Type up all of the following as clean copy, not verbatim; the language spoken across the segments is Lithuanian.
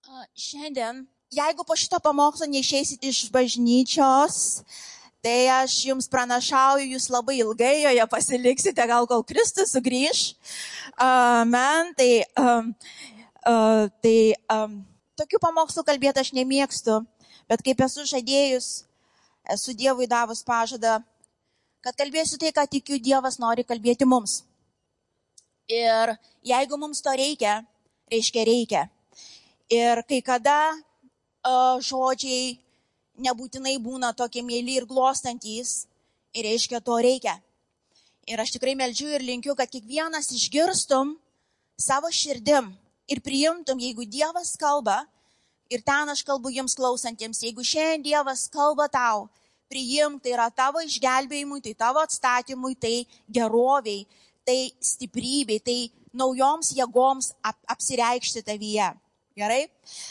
Šiandien, jeigu po šito pamokslo neišeisit iš bažnyčios, tai aš jums pranašauju, jūs labai ilgai joje pasiliksite, gal kol Kristus sugrįš. Amen. Tokių pamokslų kalbėti aš nemėgstu, bet kaip esu žadėjus, esu Dievui davus pažadą, kad kalbėsiu tai, ką tikiu, Dievas nori kalbėti mums. Ir jeigu mums to reikia, reikia. Ir kai kada žodžiai nebūtinai būna tokie mėly ir glostantys, ir reiškia to reikia. Ir aš tikrai meldžiu ir linkiu, kad kiekvienas išgirstum savo širdim ir priimtum, jeigu Dievas kalba, ir ten aš kalbu jums klausantiems, jeigu šiandien Dievas kalba tau, priimk, tai yra tavo išgelbėjimui, tai tavo atstatymui, tai geroviai, tai stiprybei, tai naujoms jėgoms apsireikšti tavyje. Gerai?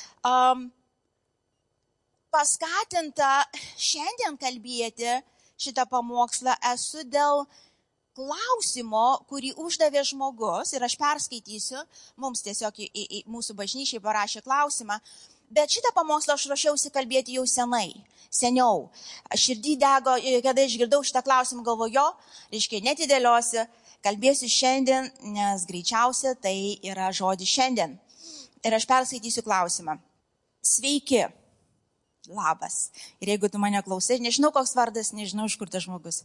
Paskatinta šiandien kalbėti šitą pamokslą esu dėl klausimo, kurį uždavė žmogus, ir aš perskaitysiu, mums tiesiog į mūsų bažnyčiai parašė klausimą, bet šitą pamokslą aš ruošiausi kalbėti jau seniau. Širdį dego, kada išgirdau šitą klausimą, galvoju, reiškia, netidėliosiu, kalbėsiu šiandien, nes greičiausia tai yra žodis šiandien. Ir aš perskaitysiu klausimą. Sveiki. Labas. Ir jeigu tu mane klausai, nežinau koks vardas, nežinau iš kur tas žmogus.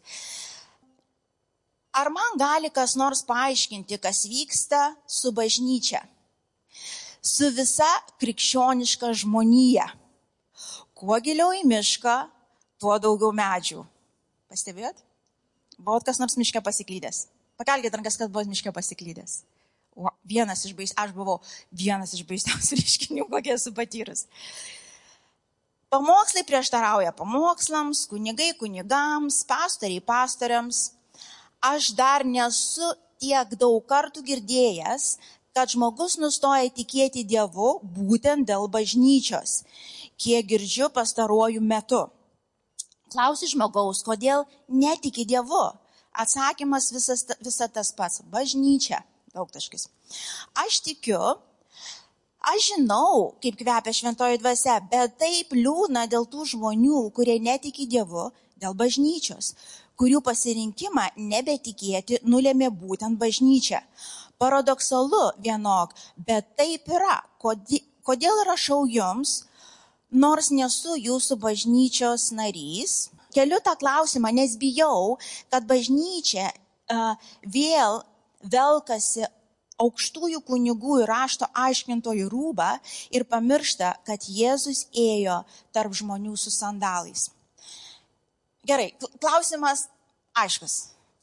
Ar man gali kas nors paaiškinti, kas vyksta su bažnyčia? Su visa krikščioniška žmonija. Kuo giliau į mišką, tuo daugiau medžių. Pastebėjot? Buvot kas nors miške pasiklydęs? Pakelkite rankas, kad buvot miške pasiklydęs. Aš buvau vienas iš baisiausių reiškinių, kokie esu patyrus. Pamokslai prieštarauja pamokslams, kunigai kunigams, pastoriai pastoriams. Aš dar nesu tiek daug kartų girdėjęs, kad žmogus nustoja tikėti Dievu būtent dėl bažnyčios, kiek girdžiu pastaruoju metu. Klausi žmogaus, kodėl netiki Dievu? Atsakymas visas tas pats – bažnyčia. Daugtaškis. Aš tikiu, aš žinau, kaip kvepia šventoji dvasia, bet taip liūdna dėl tų žmonių, kurie netiki Dievu, dėl bažnyčios, kurių pasirinkimą nebetikėti nulėmė būtent bažnyčia. Paradoksalu vienok, bet taip yra. Kodėl rašau jums, nors nesu jūsų bažnyčios narys? Keliu tą klausimą, nes bijau, kad bažnyčia vėl velkasi aukštųjų kunigų ir rašto aiškintojų rūbą ir pamiršta, kad Jėzus ėjo tarp žmonių su sandalais. Gerai, klausimas aiškus.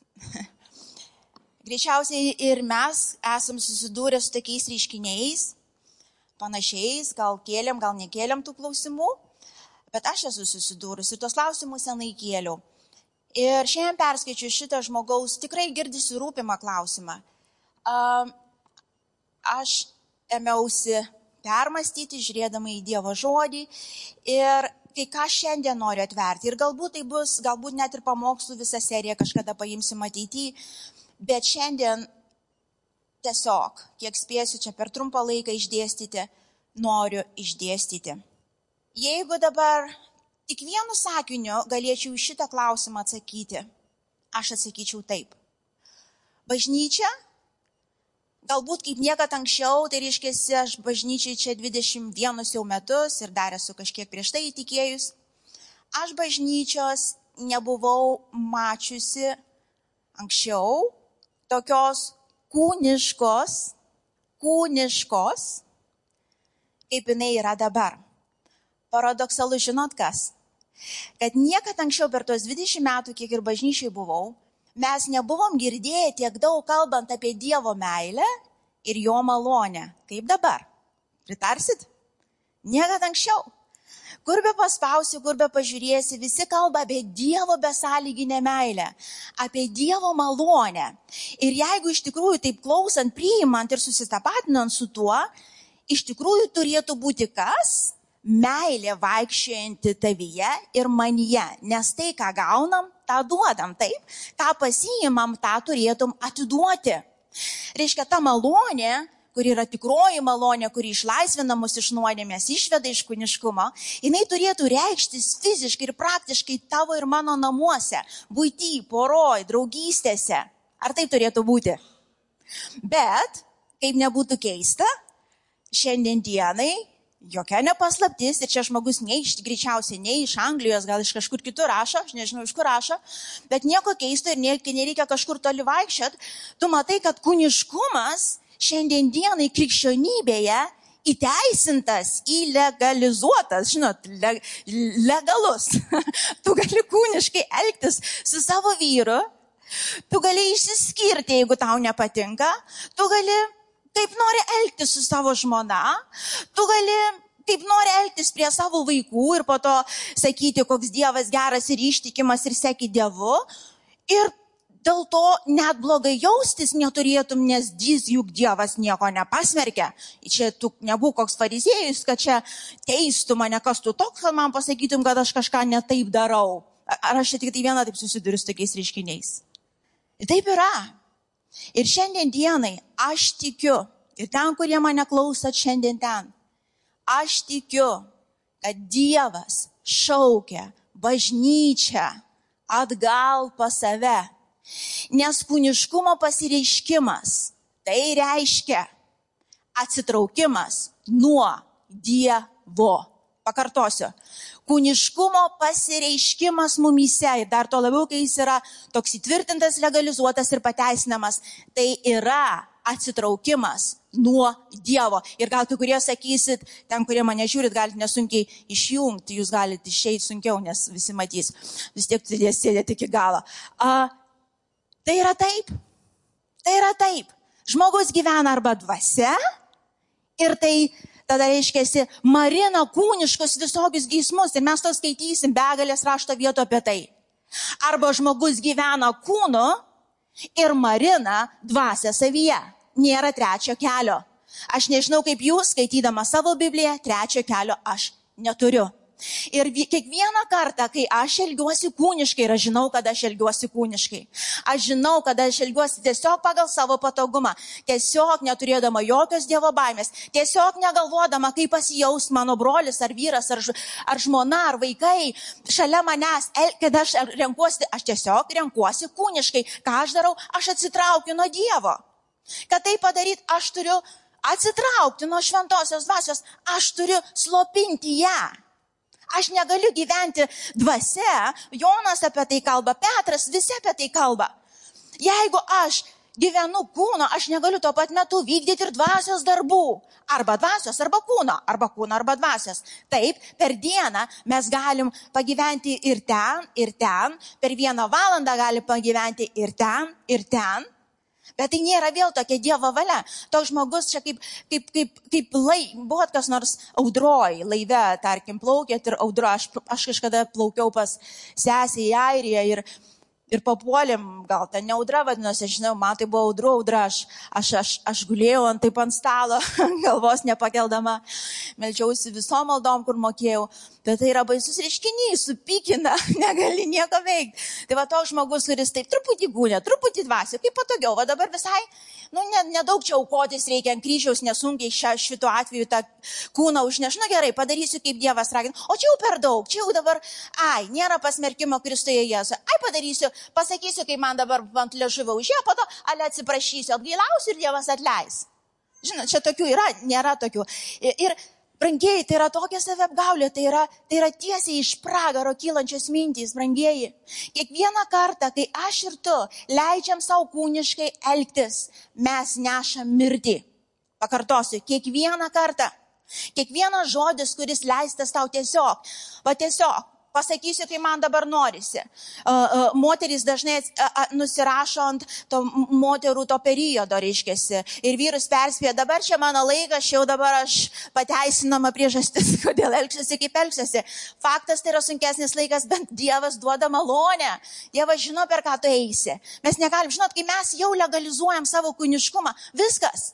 Greičiausiai ir mes esam susidūrę su tokiais reiškiniais, panašiais, gal kėlėm, gal nekėlėm tų klausimų, bet aš esu susidūrus ir tos klausimus senai kėliau. Ir šiandien perskaičiu šitą žmogaus tikrai girdisi rūpimą klausimą. Aš ėmiausi permastyti, žiūrėdama į Dievo žodį ir kai ką šiandien noriu atverti. Ir galbūt tai bus, galbūt net ir pamokslų visą seriją kažkada paimsim ateityje, bet šiandien tiesiog, kiek spėsiu čia per trumpą laiką išdėstyti, noriu išdėstyti. Jeigu dabar tik vienu sakiniu galėčiau šitą klausimą atsakyti, aš atsakyčiau taip. Bažnyčia, galbūt kaip niekad anksčiau, tai reiškia, aš bažnyčiai čia 21 jau metus ir dar esu kažkiek prieš tai įtikėjus. Aš bažnyčios nebuvau mačiusi anksčiau tokios kūniškos, kaip jinai yra dabar. Paradoksalu, žinot kas? Kad niekad anksčiau per tuos 20 metų, kiek ir bažnyčiai buvau, mes nebuvom girdėję tiek daug kalbant apie Dievo meilę ir jo malonę. Kaip dabar? Pritarsit? Niekad anksčiau. Kur be paspausi, kur be pažiūrėsi, visi kalba apie Dievo besąlyginę meilę, apie Dievo malonę. Ir jeigu iš tikrųjų taip klausant, priimant ir susitapatinant su tuo, iš tikrųjų turėtų būti kas? Meilė vaikščiojanti tavyje ir manyje, nes tai, ką gaunam, tą duodam, taip? Ką pasiimam, tą turėtum atiduoti. Reiškia, ta malonė, kuri yra tikroji malonė, kuri išlaisvina mus iš nuodėmės, išveda iš kūniškumo, jinai turėtų reikštis fiziškai ir praktiškai tavo ir mano namuose, buity, poroj, draugystėse. Ar taip turėtų būti? Bet, kaip nebūtų keista, šiandien dienai jokia nepaslaptis, ir čia žmogus greičiausiai ne iš Anglijos, gal iš kažkur kitur rašo, aš nežinau iš kur rašo, bet nieko keisto ir nereikia kažkur toli vaikščiot. Tu matai, kad kūniškumas šiandien dienai krikščionybėje įteisintas, įlegalizuotas, žinot, legalus. Tu gali kūniškai elgtis su savo vyru, tu gali išsiskirti, jeigu tau nepatinka, tu gali kaip nori elgtis su savo žmona, tu gali kaip nori elgtis prie savo vaikų ir po to sakyti, koks Dievas geras ir ištikimas ir seki Dievu. Ir dėl to net blogai jaustis neturėtum, nes juk Dievas nieko nepasmerkia. Čia tu nebūk koks fariziejus, kad čia teistų mane, kas tu toks, kad man pasakytum, kad aš kažką netaip darau. Ar aš tik tai vieną taip susiduriu su tokiais reiškiniais? Ir taip yra. Ir šiandien dienai aš tikiu, ir ten, kurie mane klausot šiandien ten, aš tikiu, kad Dievas šaukia bažnyčią atgal pas save. Nes kūniškumo pasireiškimas, tai reiškia atsitraukimas nuo Dievo. Pakartosiu. Kūniškumo pasireiškimas mumyse ir dar to labiau, kai jis yra toks įtvirtintas, legalizuotas ir pateisinamas, tai yra atsitraukimas nuo Dievo. Ir gal kai kurie sakysit, ten, kurie mane žiūrit, galite nesunkiai išjungti, jūs galite išeiti sunkiau, nes visi matys. Vis tiek sėdėti iki galo. Tai yra taip. Tai yra taip. Žmogus gyvena arba dvasia ir tai tada reiškiasi marina kūniškus visokius geismus ir mes to skaitysim begalės rašto vietų apie tai. Arba žmogus gyvena kūnu ir marina dvasią savyje. Nėra trečio kelio. Aš nežinau, kaip jūs, skaitydama savo Bibliją, trečio kelio aš neturiu. Ir kiekvieną kartą, kai aš elgiuosi kūniškai, ir aš žinau, kad aš elgiuosi kūniškai. Aš žinau, kad aš elgiuosi tiesiog pagal savo patogumą, tiesiog neturėdama jokios Dievo baimės, tiesiog negalvodama, kaip pasijaus mano brolis ar vyras, ar žmona, ar vaikai šalia manęs, kad aš tiesiog renkuosi kūniškai. Ką aš darau? Aš atsitraukiu nuo Dievo. Kad tai padaryti, aš turiu atsitraukti nuo šventosios dvasios, aš turiu slopinti ją. Aš negaliu gyventi dvasia, Jonas apie tai kalba, Petras, visi apie tai kalba. Jeigu aš gyvenu kūno, aš negaliu tuo pat metu vykdyti ir dvasios darbų. Arba dvasios, arba kūno, arba dvasios. Taip, per dieną mes galim pagyventi ir ten, per 1 valandą galim pagyventi ir ten. Bet tai nėra vėl tokia Dievo valia. Toks žmogus čia kaip buvot kas nors audroj, laive, tarkim, plaukėt ir audro. Aš kažkada plaukiau pas sesę į Airiją ir papuolėm, gal ten ne audra vadinosi, žinau, man tai buvo audra, aš gulėjau ant stalo, galvos nepakeldama, meldžiausi visom maldom, kur mokėjau, bet tai yra baisus reiškinys, supykina, negali nieko veikti. Tai va toks žmogus, kuris taip truputį gūnė, truputį dvasio, kaip patogiau, va dabar visai, nedaug čia aukotis reikia ant kryžiaus, nesunkiai šituo atveju tą kūną užneš, gerai, padarysiu kaip Dievas ragina, o čia jau per daug, čia jau dabar, nėra pasmerkimo Kristuje Jėzuje, padarysiu, pasakysiu, kaip man dabar ant liežuvio užėjo, po to, atsiprašysiu, atgailausiu ir Dievas atleis. Žinot, čia tokių yra, nėra tokių. Ir brangieji, tai yra tokia saviapgaulė, tai yra tiesiai iš pragaro kylančios mintys, brangieji. Kiekvieną kartą, kai aš ir tu leidžiam savo kūniškai elgtis, mes nešam mirtį. Pakartosiu, kiekvieną kartą, kiekvienas žodis, kuris leistas tau tiesiog, pasakysiu, kai man dabar norisi. Moterys dažnai nusirašo ant to moterų to periodo, reiškiasi. Ir vyrus perspėja, dabar čia mano laikas, dabar aš pateisinama priežastis, kodėl elgsiuosi, kaip elgsiuosi. Faktas, tai yra sunkesnis laikas, bent Dievas duoda malonę. Dievas žino, per ką tu eisi. Mes negalim, žinot, kai mes jau legalizuojam savo kūniškumą, viskas,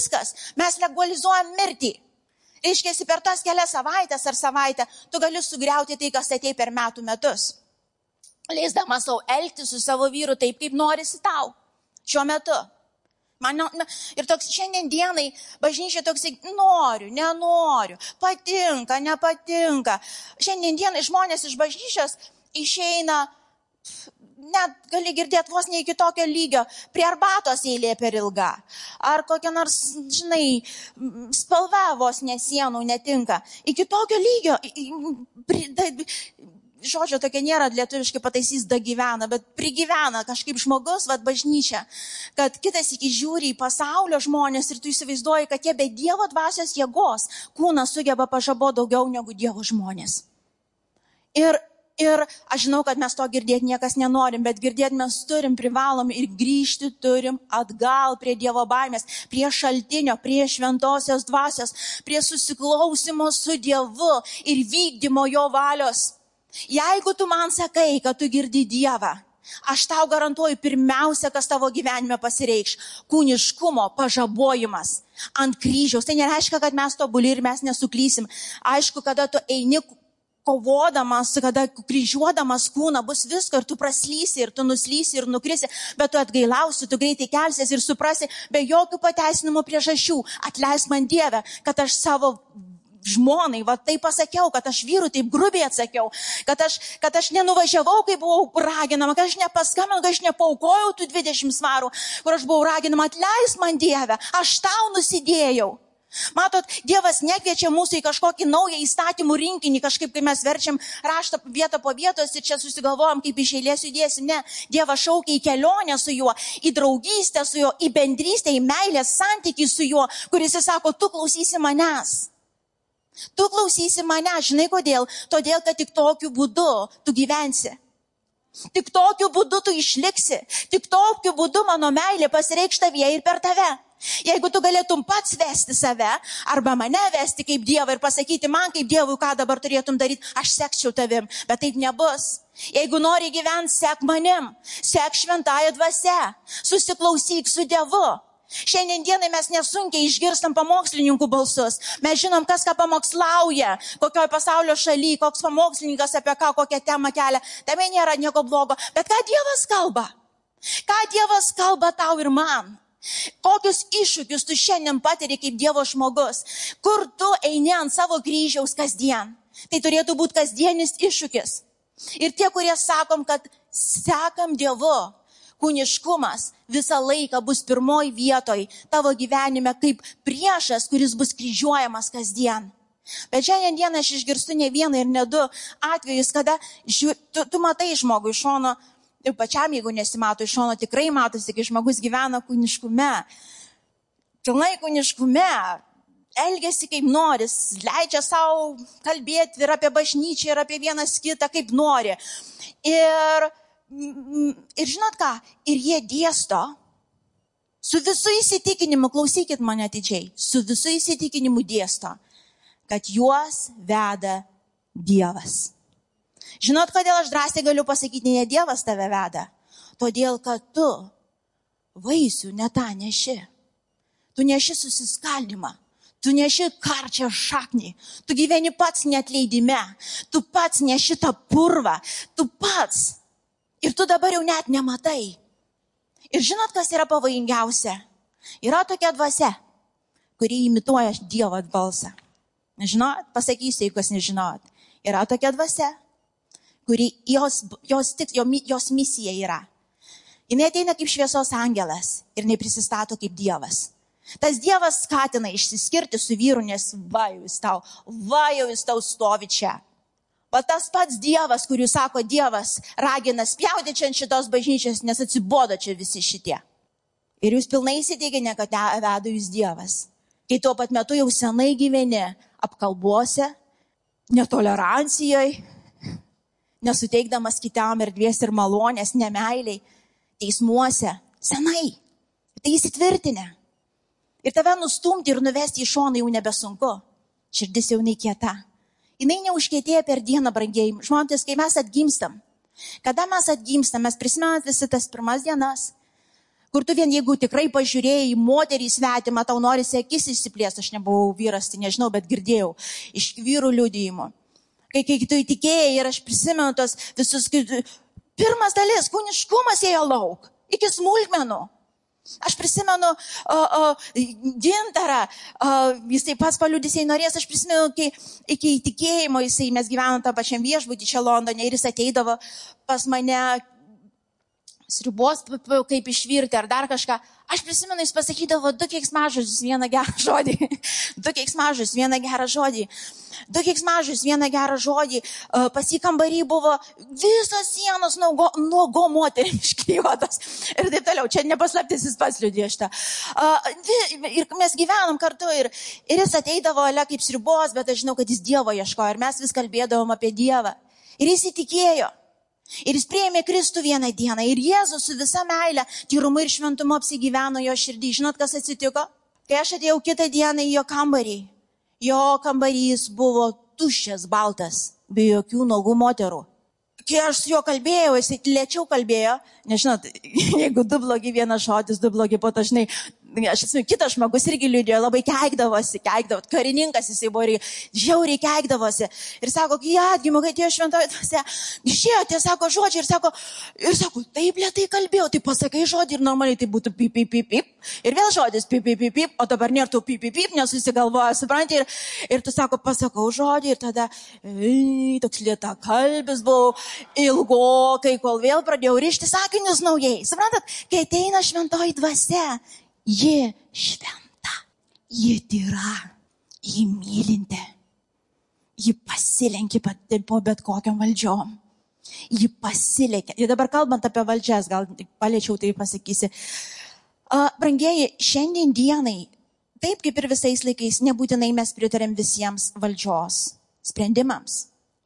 mes legalizuojam mirtį. Reiškiasi, per tas kelias savaitės ar savaitę tu gali sugriauti tai, kas atei per metus. Leisdama savo elgti su savo vyru taip, kaip norisi tau. Šiuo metu. Ir toks šiandien dienai bažnyčia toks, noriu, nenoriu, patinka, nepatinka. Šiandien dienai žmonės iš bažnyčios išeina, net gali girdėti vos ne iki tokio lygio, prie arbatos eilė per ilga. Ar kokia nors, spalva vos ne sienų netinka. Iki tokio lygio, žodžio tokia nėra, lietuviškai pataisys dagyvena, bet prigyvena kažkaip žmogus, bažnyčia, kad kitas iki žiūri į pasaulio žmonės ir tu įsivaizduoji, kad jie be Dievo dvasios jėgos kūnas sugeba pažaboti daugiau negu Dievo žmonės. Ir aš žinau, kad mes to girdėti niekas nenorim, bet girdėti mes privalom ir grįžti turim atgal prie Dievo baimės, prie šaltinio, prie šventosios dvasios, prie susiklausimo su Dievu ir vykdymo jo valios. Jeigu tu man sakai, kad tu girdi Dievą, aš tau garantuoju pirmiausia, kas tavo gyvenime pasireikš – kūniškumo pažabojimas ant kryžiaus. Tai nereiškia, kad mes tobuli ir mes nesuklysim. Aišku, kada tu eini kovodamas, kada kryžiuodamas kūną bus visko ir tu praslysi ir tu nuslysi ir nukrisi, bet tu atgailausi, tu greitai kelsies ir suprasi be jokių pateisinimų priežasčių. Atleisk man Dieve, kad aš savo žmonai, tai pasakiau, kad aš vyrui taip grubiai atsakiau, kad aš nenuvažiavau, kai buvau raginama, kad aš nepaskambinau, kad aš nepaukojau tų 20 svarų, kur aš buvau raginama, atleisk man Dieve, aš tau nusidėjau. Matot, Dievas nekviečia mūsų į kažkokį naują įstatymų rinkinį, kažkaip, kai mes verčiam raštą vietą po vietos ir čia susigalvojam, kaip iš eilės judėsim. Ne, Dievas šaukia į kelionę su juo, į draugystę su juo, į bendrystę, į meilės santykį su juo, kuris jis sako, tu klausysi manęs. Tu klausysi mane, žinai kodėl? Todėl, kad tik tokiu būdu tu gyvensi. Tik tokiu būdu tu išliksi. Tik tokiu būdu mano meilė pasireikš tavyje ir per tave. Jeigu tu galėtum pats vesti save, arba mane vesti kaip Dievą ir pasakyti man kaip Dievui, ką dabar turėtum daryti, aš sekčiau tavim, bet taip nebus. Jeigu nori gyventi, sek manim, sek šventąją dvasią, susiklausyk su Dievu. Šiandien dienai mes nesunkiai išgirstam pamokslininkų balsus. Mes žinom, kas ką pamokslauja, kokioje pasaulio šalyje, koks pamokslininkas apie ką, kokią temą kelia. Tame nėra nieko blogo. Bet ką Dievas kalba? Ką Dievas kalba tau ir man? Kokius iššūkius tu šiandien patiri kaip Dievo žmogus? Kur tu eini ant savo kryžiaus kasdien? Tai turėtų būti kasdienis iššūkis. Ir tie, kurie sakom, kad sekam Dievu, kūniškumas visą laiką bus pirmoj vietoj tavo gyvenime kaip priešas, kuris bus kryžiuojamas kasdien. Bet šiandien dieną aš išgirstu ne vieną ir ne du atvejus, kada tu matai žmogų iš šono, ir pačiam, jeigu nesimato iš šono, tikrai matosi, kai žmogus gyvena kūniškume, pilnai kūniškume, elgiasi kaip noris, leidžia savo kalbėti ir apie bažnyčią, ir apie vienas kitą kaip nori. Ir žinot ką, ir jie dėsto su visų įsitikinimu, klausykit mane atidžiai, su visų įsitikinimu dėsto, kad juos veda Dievas. Žinot, kodėl aš drąsiai galiu pasakyti, ne Dievas tave veda? Todėl, kad tu vaisių ne tą neši. Tu neši susiskaldimą. Tu neši karčią šaknį. Tu gyveni pats neatleidime. Tu pats neši tą purvą. Tu pats. Ir tu dabar jau net nematai. Ir žinot, kas yra pavojingiausia? Yra tokia dvasia, kuri imituoja Dievo balsą. Nežinot? Pasakysiu, jeigu kas nežinot. Yra tokia dvasia, kuri jos misija yra. Jis ateina kaip šviesos angelas ir neprisistato kaip Dievas. Tas Dievas skatina išsiskirti su vyru, nes va jau jis tau stovi čia. Va tas pats Dievas, kurių sako Dievas, ragina spjauti čia ant šitos bažnyčios, nes atsibodo čia visi šitie. Ir jūs pilnai įsitikinę, kad veda jūs Dievas. Kai tuo pat metu jau senai gyveni apkalbose, netolerancijoje, nesuteikdamas kitam erdvės ir malonės, nemeiliai, teismuose, senai. Tai įsitvirtinę. Ir tave nustumti ir nuvesti į šoną jau nebesunku. Širdis jau nekieta. Jinai neužkietėja per dieną, brangieji. Žmonės, kai mes atgimstam. Kada mes atgimstam, mes prisimenat visi tas pirmas dienas, kur tu vien jeigu tikrai pažiūrėjai į moterį svetimą, tau norisi akis išsiplės. Aš nebuvau vyras, tai nežinau, bet girdėjau iš vyrų liudijimų. Kai tu įtikėjai ir aš prisimenu tos visus, pirmas dalis, kūniškumas ėjo lauk, iki smulkmenų. Aš prisimenu Gintarą, jis taip pats paliudys, jei norės, aš prisimenu, iki įtikėjimo mes gyvenom tą pačiam viešbutį čia Londone ir jis ateidavo pas mane sriubos kaip išvirti ar dar kažką. Aš prisimenu, jis pasakydavo 2 keiksmažodžius, 1 gerą žodį. 2 keiksmažodžius, 1 gerą žodį. 2 keiksmažodžius, 1 gerą žodį. Pas jį kambarį buvo visos sienos nuogo moterim išklijuotos. Ir taip toliau. Čia nepaslaptis, jis pats liudija šitą. Ir mes gyvenom kartu ir jis ateidavo kaip sriubos, bet aš žinau, kad jis Dievo ieškojo. Ir mes vis kalbėdavom apie Dievą. Ir jis įtikėjo. Ir jis priėmė Kristų vieną dieną. Ir Jėzus su visa meile, tyrumu ir šventumu apsigyveno jo širdį. Žinot, kas atsitiko? Kai aš atėjau kitą dieną į jo kambarį, jo kambarys buvo tuščias, baltas, be jokių nuogų moterų. Kai aš su juo kalbėjau, jis lėčiau kalbėjo, nežinot, jeigu 2 blogi vienas žodis, 2 blogi po to, žinai, aš atsimenu, kitas žmogus irgi liūdėjo, labai keikdavosi, karininkas jisai buvo ir žiauriai keikdavosi. Ir sako, kai atgimė, kai atėjo šventoji dvasia, išėjo tie, sako, žodžiai ir sako, taip lėtai kalbėjau, tai pasakai žodį ir normaliai tai būtų pip, pip, pip, pip. Ir vėl žodis pip, pip, pip, pip, o dabar nėra tų pip, pip, pip, nesusigalvoja, supranti. Ir tu sako, pasakau žodį ir tada toks lėta kalbis buvau ilgokai, kol vėl pradėjau rišti sakinius naujai. Suprantat, kai ateina šventoji dvasia, ji šventa, ji tyra, ji mylinti, ji pasilenkia po bet kokiam valdžiom, ji pasilenkia. Ir dabar kalbant apie valdžias, gal paliečiau tai pasakysi. Brangieji, šiandien dienai, taip kaip ir visais laikais, nebūtinai mes pritarėm visiems valdžios sprendimams.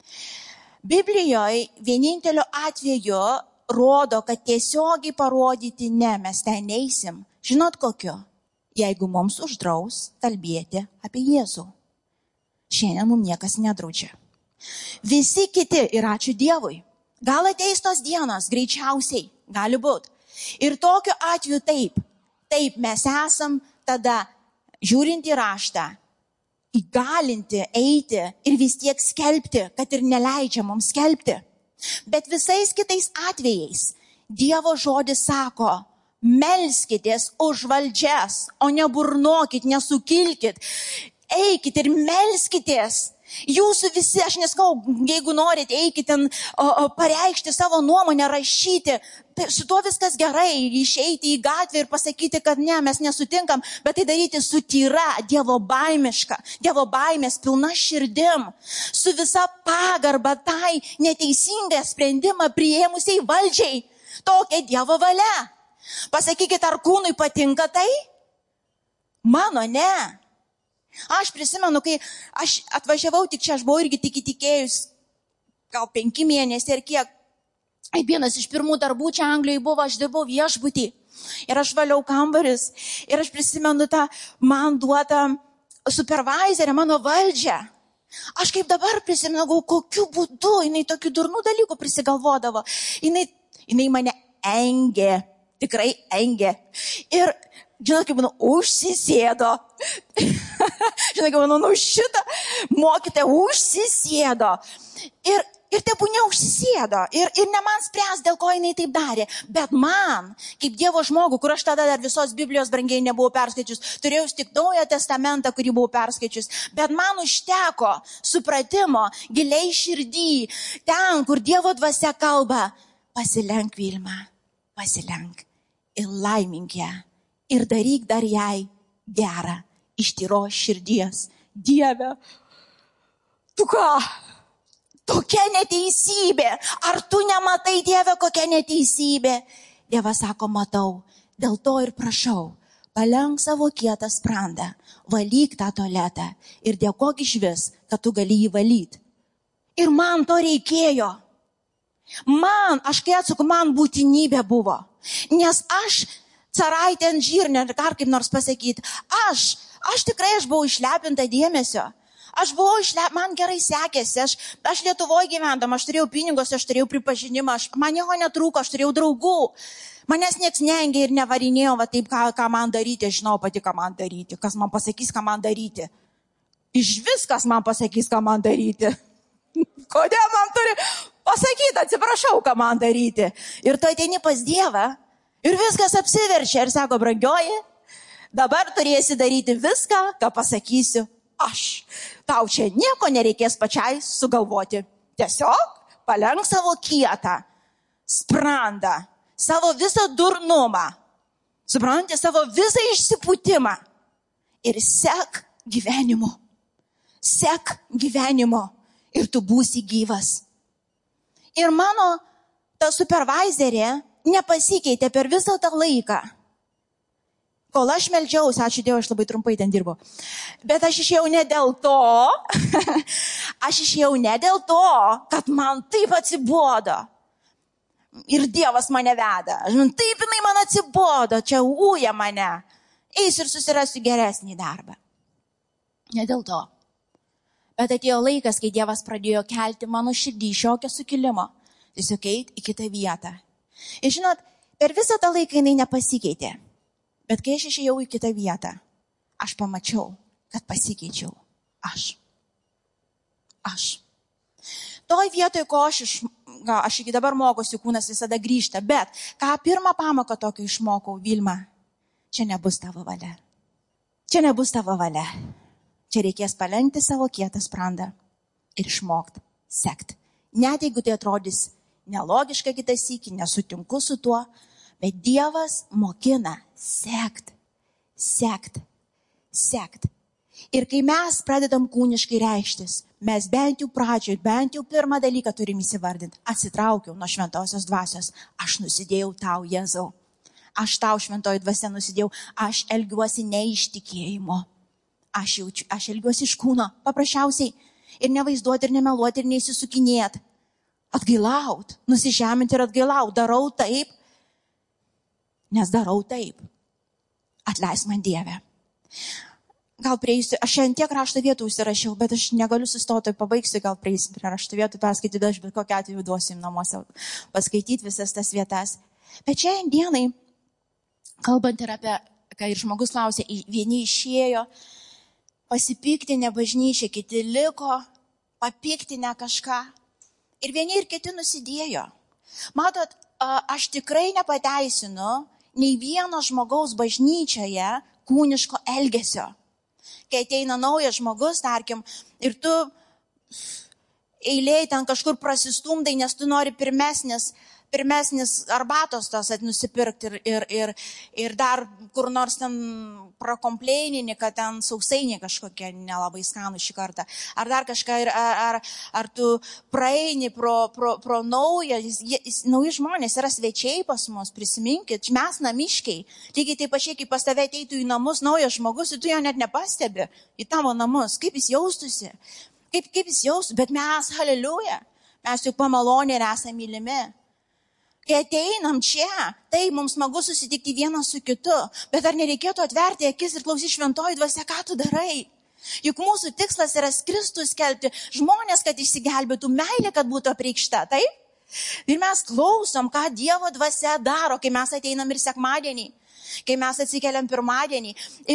Biblijoje vieninteliu atveju rodo, kad tiesiogiai parodyti ne, mes ten neisim. Žinot kokiu? Jeigu mums uždraus kalbėti apie Jėzų. Šiandien mums niekas nedraudžia. Visi kiti, ir ačiū Dievui, gal ateis tos dienos, greičiausiai, gali būti. Ir tokiu atveju taip mes esam tada, žiūrint į raštą, įgalinti, eiti ir vis tiek skelbti, kad ir neleidžia mums skelbti. Bet visais kitais atvejais Dievo žodis sako, melskitės už valdžias, o neburnokit, nesukilkit, eikit ir melskitės. Jūsų visi, aš neskau, jeigu norit, eikit ten pareikšti savo nuomonę, rašyti, tai su tuo viskas gerai, išeiti į gatvę ir pasakyti, kad ne, mes nesutinkam, bet tai daryti su tyra, Dievo baimiška, Dievo baimės pilna širdim, su visa pagarba tai neteisingai sprendimą priėmusiai valdžiai, tokia Dievo valia. Pasakykit, ar kūnui patinka tai? Mano ne. Aš prisimenu, kai aš atvažiavau tik čia, aš buvau irgi tik įtikėjus, gal 5 mėnesiai ir kiek. Vienas iš pirmų darbų čia Anglijoje buvo, aš dirbau viešbutį ir aš valiau kambaris ir aš prisimenu tą man duotą supervisorę, mano valdžią. Aš kaip dabar prisimenu, kokiu būdu jinai tokių durnų dalykų prisigalvodavo. Jinai mane engė, tikrai engė. Ir žinot, kaip užsisėdo. Žinot, kaip šitą mokytoją užsisėdo. Ir tebū neužsisėdo. Ir ne man spręs, dėl ko jinai taip darė. Bet man, kaip Dievo žmogų, kur aš tada dar visos Biblijos brangiai nebuvau perskaičius, turėjau tik Naują testamentą, kurį buvau perskaičius. Bet man užteko supratimo giliai širdį, ten, kur Dievo dvasia kalba. Pasilenk, Vilma, pasilenk ir laimink ją. Ir daryk dar jai gerą iš tyros širdies. Dieve, tu ką? Tokia neteisybė. Ar tu nematai, Dieve, kokia neteisybė? Dievas sako, matau. Dėl to ir prašau, palenk savo kietą sprandą, valyk tą tualetą ir dėkok iš vis, kad tu gali jį valyti. Ir man to reikėjo. Aš kai atsuku, man būtinybė buvo. Nes aš caraitė ant žirnio, ar kaip nors pasakyti, aš tikrai buvau išlepinta dėmesio. Man gerai sekėsi, aš Lietuvoje gyvendama, aš turėjau pinigus, aš turėjau pripažinimą, man nieko netrūko, aš turėjau draugų. Manęs nieks neengė ir nevarinėjo, va taip, ką man daryti, aš žinau pati, ką man daryti, kas man pasakys, ką man daryti. Iš viskas man pasakys, ką man daryti. Kodėl man turi pasakyti, atsiprašau, ką man daryti. Ir tu ateini pas Dievą Ir viskas apsiverčia ir sako, brangioji, dabar turėsi daryti viską, ką pasakysiu aš. Tau čia nieko nereikės pačiai sugalvoti. Tiesiog palenk savo kietą sprandą, savo visą durnumą, suprantate, savo visą išsipūtimą ir sek gyvenimu. Sek gyvenimo ir tu būsi gyvas. Ir mano ta supervisorė nepasikeitė per visą tą laiką. Kol aš meldžiausi, ačiū Dievui, aš labai trumpai ten dirbau. Bet aš išėjau ne dėl to, kad man taip atsibodo. Ir Dievas mane veda. Taip jinai man atsibodo, čia ūja mane. Eisiu ir susirasiu geresnį darbą. Ne dėl to. Bet atėjo laikas, kai Dievas pradėjo kelti mano širdį šiokio sukilimo. Tiesiog eit į kitą vietą. Ir žinot, per visą tą laiką jinai nepasikeitė. Bet kai aš išėjau į kitą vietą, aš pamačiau, kad pasikeičiau. Aš. Toj vietoje, ko aš iki dabar mokosi, kūnas visada grįžta. Bet ką pirmą pamoką tokio išmokau, Vilma, čia nebus tavo valia. Čia reikės palenkti savo kietą sprandą ir išmokti sekt. Net jeigu tai atrodys nelogiška kitą sykį, nesutinku su tuo, bet Dievas mokina sekt. Ir kai mes pradedam kūniškai reikštis, mes bent jau pirmą dalyką turim įsivardinti. Atsitraukiau nuo šventosios dvasios. Aš nusidėjau tau, Jėzau. Aš tau šventoji dvasia nusidėjau. Aš elgiuosi ne iš tikėjimo. Aš elgiuosi iš kūno, paprasčiausiai. Ir nevaizduoti, ir nemeluoti, ir neįsisukinėti. Atgailaut, nusižeminti ir atgailaut. Darau taip, nes darau taip. Atleisk man, Dieve. Gal prieisiu, aš šiandien tiek rašto vietų užsirašiau, bet aš negaliu sustoti, pabaigsiu, gal prieisiu prie rašto vietų, perskaityti, aš bet kokiu atveju duosim namuose paskaityti visas tas vietas. Bet šiandien dienai, kalbant ir apie, kai ir žmogus klausė, vieni išėjo, pasipiktinę bažnyčią, kiti liko, papiktinę kažką. Ir vieni ir kiti nusidėjo. Matot, aš tikrai nepateisinu nei vieno žmogaus bažnyčioje kūniško elgesio. Kai ateina naujas žmogus, tarkim, ir tu eilėj ten kažkur prasistumdai, nes tu nori pirmesnis arbatos tos nusipirkti ir dar kur nors ten prakompleinini, kad ten sausainiai kažkokie nelabai skanų šį kartą. Ar dar kažką, ar tu praeini pro naują, nauji žmonės yra svečiai pas mus, prisiminkit, mes namiškiai. Lygiai taip pačiai, kaip pas tave ateitų į namus naujas žmogus, ir tu jo net nepastebi į tavo namus. Kaip jis jaustųsi? Kaip jis jaustųsi? Bet mes, haleliuja, mes juk pamalonė ir esame mylimi. Kai ateinam čia, tai mums smagu susitikti vienas su kitu, bet ar nereikėtų atverti akis ir klausyti šventoji dvasia, ką tu darai? Juk mūsų tikslas yra Kristus skelbti žmonės, kad išsigelbėtų, meilė, kad būtų apreikšta, taip? Ir mes klausom, ką Dievo dvasia daro, kai mes ateinam ir sekmadienį, kai mes atsikeliam pirmadienį.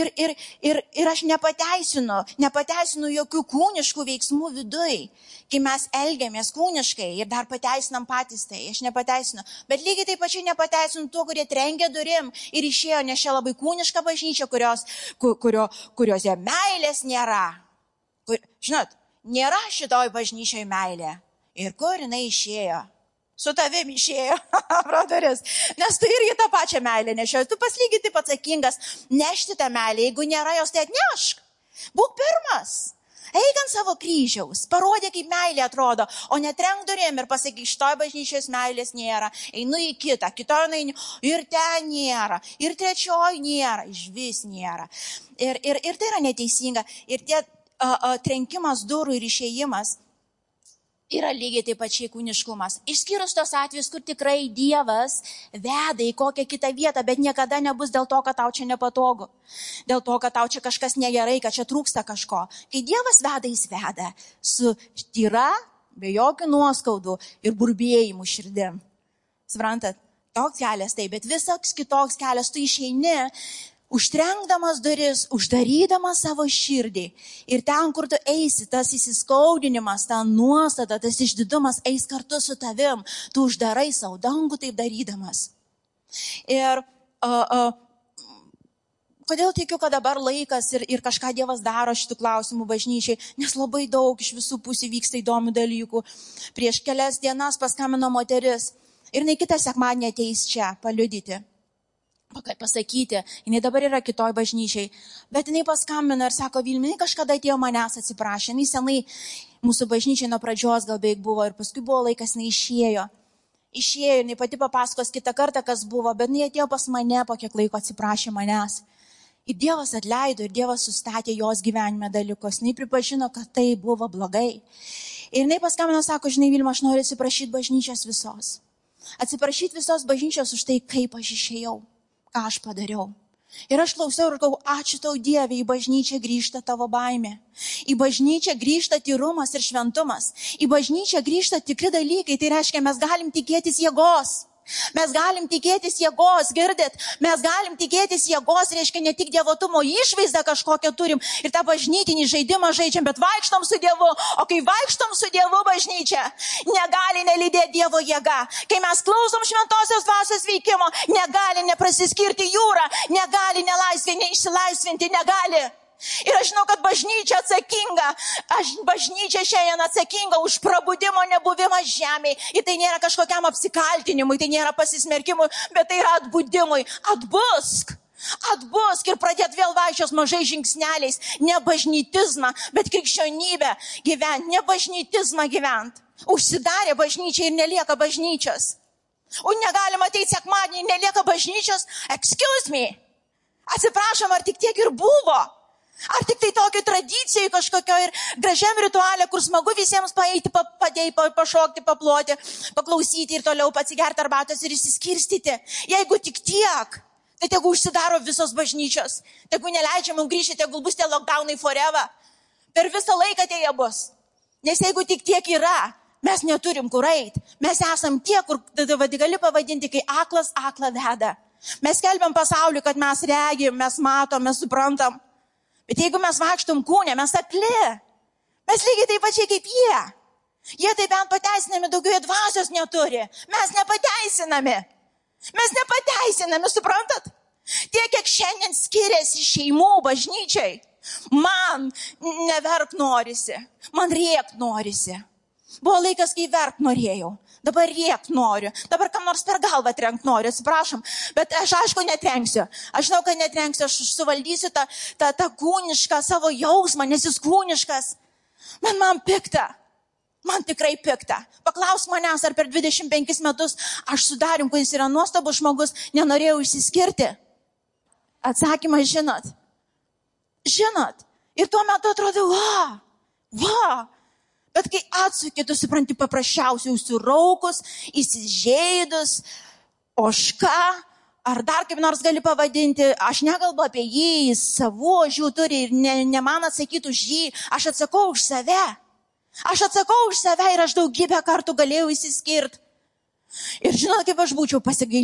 Ir aš nepateisinu jokių kūniškų veiksmų viduj. Kai mes elgiamės kūniškai ir dar pateisinam patys tai, aš nepateisinu. Bet lygiai taip pačiai nepateisinu tuo, kurie trenkė durim ir išėjo, nes čia labai kūniška bažnyčia, kuriuose meilės nėra. Žinot, nėra šitoj bažnyčioj meilė. Ir kur jinai išėjo? Su tavim išėjo, bradaris. Nes tu irgi tą pačią meilę nešioji. Tu paslygiai taip atsakingas nešti tą meilę. Jeigu nėra jos, tai atnešk. Būk pirmas. Eik ant savo kryžiaus, parodė, kaip meilė atrodo, o netrenk durim ir pasakyk, šitoj bažnyčios meilės nėra, einu į kitą, kitoj einu, ir ten nėra, ir trečioj nėra, iš vis nėra. Ir tai yra neteisinga. Ir tie trenkimas durų ir išėjimas yra lygiai taip pačiai kūniškumas. Išskyrus tos atvejus, kur tikrai Dievas veda į kokią kitą vietą, bet niekada nebus dėl to, kad tau čia nepatogu. Dėl to, kad tau čia kažkas negerai, kad čia trūksta kažko. Kai Dievas veda, jis veda su tyra, be jokių nuoskaudų ir burbėjimų širdim. Suprantat, toks kelias taip, bet visaks kitoks kelias, tu išeini, užtrenkdamas duris, uždarydamas savo širdį. Ir ten, kur tu eisi, tas įsiskaudinimas, ta nuostata, tas išdidumas eis kartu su tavim. Tu uždarai savo dangų taip darydamas. Ir kodėl tikiu, kad dabar laikas ir kažką Dievas daro šitų klausimų bažnyčiai, nes labai daug iš visų pusių vyksta įdomių dalykų. Prieš kelias dienas paskambino moteris ir jinai kitą sekmadienį ateis čia paliudyti, pasakyti, jinai dabar yra kitoj bažnyčiai, bet jinai paskambino ir sako, Vilma, jinai kažkada atėjo manęs atsiprašė, jinai senai mūsų bažnyčiai nuo pradžios gal beveik buvo ir paskui buvo laikas, jinai išėjo, jinai pati papasakos kitą kartą, kas buvo, bet jinai atėjo pas mane, po kiek laiko atsiprašė manęs. Ir Dievas atleido, ir Dievas sustatė jos gyvenime dalykus. Jinai pripažino, kad tai buvo blogai. Ir jinai paskambino, sako, žinai, Vilma, aš noriu atsiprašyti bažnyčios visos. Atsiprašyti visos bažnyčios už tai, kaip aš išėjau, ką aš padariau. Ir aš klausiau ir galvoju, ačiū tau Dieve, į bažnyčią grįžta tavo baimė. Į bažnyčią grįžta tyrumas ir šventumas. Į bažnyčią grįžta tikri dalykai, tai reiškia, mes galim tikėtis jėgos. Mes galim tikėtis jėgos, girdit? Mes galim tikėtis jėgos, reiškia ne tik dievotumo išvaizdą kažkokią turim ir tą bažnytinį žaidimą žaidžiam, bet vaikštom su Dievu. O kai vaikštom su Dievu bažnyčia, negali nelydėti Dievo jėga. Kai mes klausom šventosios dvasios veikimo, negali neprasiskirti jūra, negali neišsilaisvinti, negali. Ir aš žinau, kad bažnyčia atsakinga, bažnyčia šiandien atsakinga už prabudimo nebuvimą žemėje. Ir tai nėra kažkokiam apsikaltinimui, tai nėra pasismerkimui, bet tai yra atbudimui. Atbusk ir pradėt vėl vaikščios mažai žingsneliais. Ne bažnytizmą, bet krikščionybę gyvent, ne bažnytizmą gyvent. Užsidarė bažnyčia ir nelieka bažnyčios. O negalima ateiti sekmadienį, nelieka bažnyčios. Excuse me. Atsiprašom, ar tik tiek ir buvo? Ar tik tai tokio tradicijai kažkokio ir gražiam ritualė, kur smagu visiems paeiti, pašokti, paploti, paklausyti ir toliau atsigerti arbatos ir išsiskirstyti. Jeigu tik tiek, tai tegu užsidaro visos bažnyčios. Tegu neleidžia mums grįžti, tegu bus tie lockdownai forever. Per visą laiką tie jie bus. Nes jeigu tik tiek yra, mes neturim kur eiti. Mes esam tie, kur gali pavadinti, kai aklas aklą veda. Mes skelbiam pasauliu, kad mes regim, mes matom, mes suprantam. Bet jeigu mes vaikštom kūne, mes akli. Mes lygiai taip pačiai kaip jie. Jie taip bent pateisinami, daugiau jie dvasios neturi. Mes nepateisinami. Suprantat? Tiek, kiek šiandien skiriasi šeimų bažnyčiai. Man neverk norisi. Man rėkt norisi. Buvo laikas, kai verk norėjau. Dabar rėkt noriu. Dabar kam nors per galvą trenkt noriu, atsiprašom. Bet aš aišku netrenksiu. Aš žinau, kad netrenksiu. Aš suvaldysiu tą kūnišką savo jausmą, nes jis kūniškas. Man pikta. Man tikrai pikta. Paklaus manęs, ar per 25 metus aš su Darium, kuris yra nuostabus žmogus, nenorėjau išsiskirti. Atsakymas žinot. Ir tuo metu atrodo, va. Bet kai atsuki, tu supranti paprasčiausiai užsiraukus, įsižeidus, ožka, ar dar kaip nors gali pavadinti. Aš nekalbu apie jį, jis savo ožių turi ir ne man atsakyti už jį. Aš atsakau už save. Ir aš daugybę kartų galėjau įsiskirti. Ir žinot, kaip aš būčiau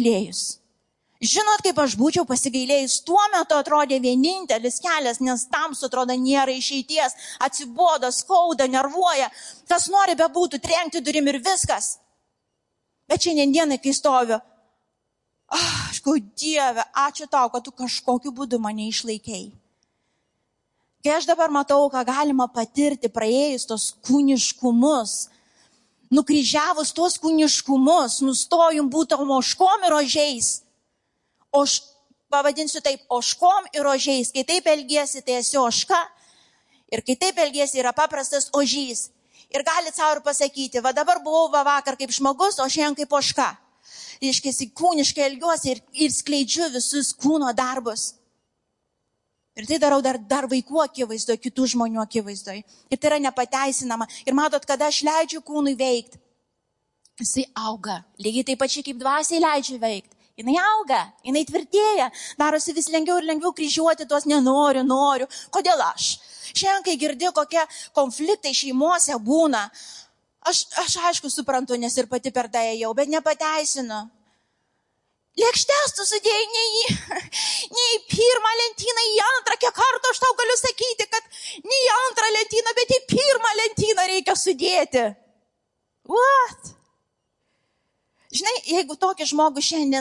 pasigailėjus. Tuo metu atrodė vienintelis kelias, nes tamsu atrodo nėra išeities, atsibodo, skauda, nervuoja. Kas nori bebūtų, trenkti durim ir viskas. Bet šiandien dienai, kai stoviu, aš galvoju, Dieve, ačiū tau, kad tu kažkokiu būdu mane išlaikei. Kai aš dabar matau, ką galima patirti praėjus tos kūniškumus, nukryžiavus tos kūniškumus, nustojum būti ožkom ir ožiais. Pavadinsiu taip, ožkom ir ožiais. Kai taip elgiesi, tai esi ožka. Ir kai taip elgiesi, yra paprastas ožys. Ir galit savo ir pasakyti, va dabar buvau vakar kaip žmogus, o šiandien kaip ožka. Reiškia, kūniškai elgiuosi ir skleidžiu visus kūno darbus. Ir tai darau dar vaikų akivaizdoje, kitų žmonių akivaizdoje. Ir tai yra nepateisinama. Ir matot, kada aš leidžiu kūnui veikti, jisai auga. Lygiai taip pačiai kaip dvasiai leidžiu veikti. Jinai auga, jinai tvirtėja, darosi vis lengviau ir lengviau kryžiuoti tuos nenoriu. Kodėl aš? Šiandien, kai girdžiu, kokie konfliktai šeimose būna, aš aišku suprantu, nes ir pati per tai ėjau, bet nepateisinu. Lėkštes tu sudėjai ne į pirmą lentyną, į antrą, kiek kartų aš tau galiu sakyti, kad ne į antrą lentyną, bet į pirmą lentyną reikia sudėti. What? Žinai, jeigu tokį žmogų šiandien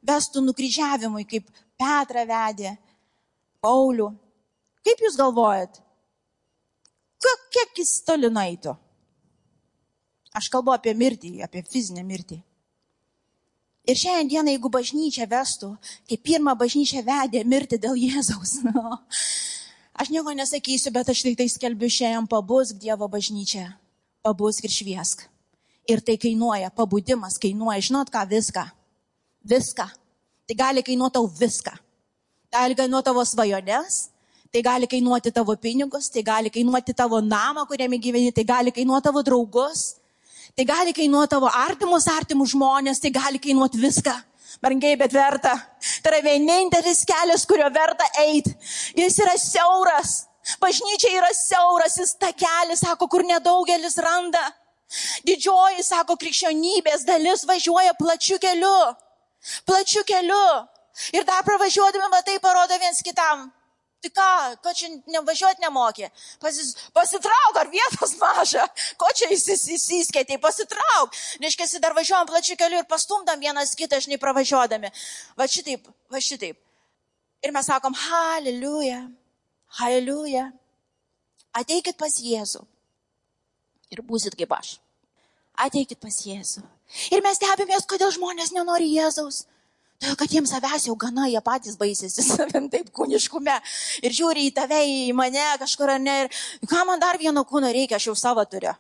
vestų nukryžiavimui, kaip Petrą vedė, Paulių. Kaip jūs galvojat? Kiek jis toli nueitų? Aš kalbu apie mirtį, apie fizinę mirtį. Ir šiandien dieną, jeigu bažnyčia vestų, kaip pirmą bažnyčią vedė mirti dėl Jėzaus. Aš nieko nesakysiu, bet aš tai skelbiu šiandien, pabusk Dievo bažnyčią. Pabusk ir šviesk. Ir tai kainuoja, pabudimas kainuoja, žinot ką, viską. Viską. Tai gali kainuoti tau viską. Tai gali kainuoti tavo svajonės, tai gali kainuoti tavo pinigus, tai gali kainuoti tavo namą, kuriame gyveni, tai gali kainuoti tavo draugus. Tai gali kainuoti tavo artimus žmonės, tai gali kainuoti viską. Brangiai, bet verta. Tai yra vienintelis kelias, kurio verta eiti. Jis yra siauras. Bažnyčia yra siauras, jis takelis, sako, kur nedaugelis randa. Didžioji, sako, krikščionybės dalis važiuoja plačiu keliu. Plačiu keliu. Ir dar pravažiuodami, tai parodo viens kitam. Tai ką čia nevažiuoti nemokė? Pasitrauk, ar vietos maža? Ko čia įsiskėtė? Pasitrauk. Reiškia, dar važiuojam plačiu keliu ir pastumdam vienas kitą, žinai, pravažiuodami. Va šitaip. Ir mes sakom, halleluja, halleluja. Ateikit pas Jėzų. Ir būsit kaip aš. Ateikit pas Jėzų. Ir mes stebimės, kodėl žmonės nenori Jėzaus. Todėl, kad jiems savęs jau gana, jie patys baisėsi savim taip kūniškume. Ir žiūri į tave, į mane kažkur, ne, ir ką man dar vieno kūno reikia, aš jau savo turiu.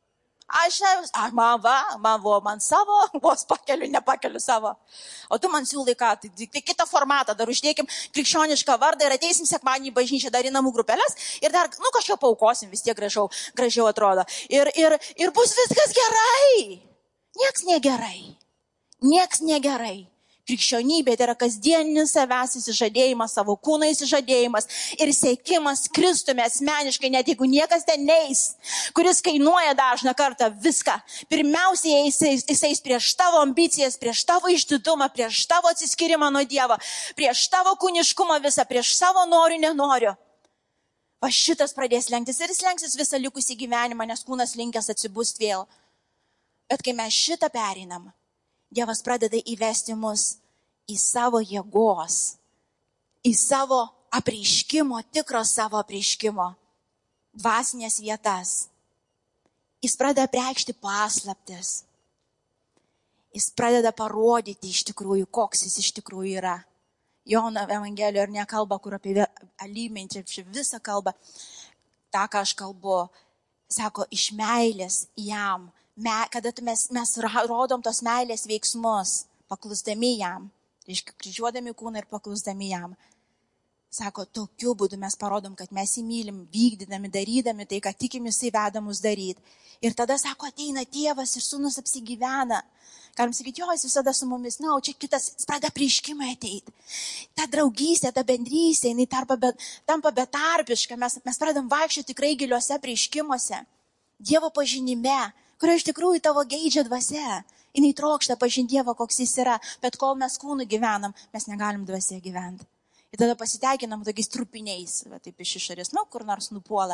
Man savo, vos pakeliu, nepakeliu savo. O tu man siūlai ką, tai kitą formatą, dar uždėkim krikščionišką vardą ir ateisim sekmadienį į bažnyčią, dar į namų grupelės ir dar, kažką paukosim, vis tiek gražiau atrodo. Ir bus viskas gerai. Nieks negerai. Nieks negerai. Krikščionybė tai yra kasdieninis savęs įsižadėjimas, savo kūno įsižadėjimas ir siekimas Kristumi asmeniškai, net jeigu niekas ten neis, kuris kainuoja dažną kartą viską. Pirmiausiai jis prieš tavo ambicijas, prieš tavo išdidumą, prieš tavo atsiskyrimą nuo Dievo, prieš tavo kūniškumą visą, prieš savo noriu, nenoriu. Va šitas pradės lenktis ir jis lenksis visą likusį gyvenimą, nes kūnas linkęs atsibust vėl. Bet kai mes šitą pereinam, Dievas pradeda įvesti mus į savo jėgos, į savo apreiškimo, tikro savo apreiškimo, dvasinės vietas. Jis pradeda apreikšti paslaptis. Jis pradeda parodyti iš tikrųjų, koks jis iš tikrųjų yra. Jono Evangelijoje ir nekalba, kur apie alymenčią visą kalbą. Ta, ką aš kalbu, sako, iš meilės jam. Kada mes rodom tos meilės veiksmus, paklusdami jam, kryžiuodami kūną ir paklusdami jam. Sako, tokiu būdu mes parodom, kad mes įmylim, vykdydami, darydami tai, ką tikim jisai veda mus daryti. Ir tada, sako, ateina tėvas ir sūnus apsigyvena. Galim sakyti, jis visada su mumis, čia kitas, pradeda prieškimai ateiti. Ta draugystė, ta bendrystė, jinai tampa betarpiška, mes pradedam vaikščioti tikrai giliuose prieškimuose, Dievo pažinime, kurio iš tikrųjų tavo geidžia dvasia. Jinai trokšta pažinti Dievą, koks jis yra, bet kol mes kūnu gyvenam, mes negalim dvasia gyventi. Ir tada pasiteikinam tokiais trupiniais, taip iš išorės, kur nors nupuola.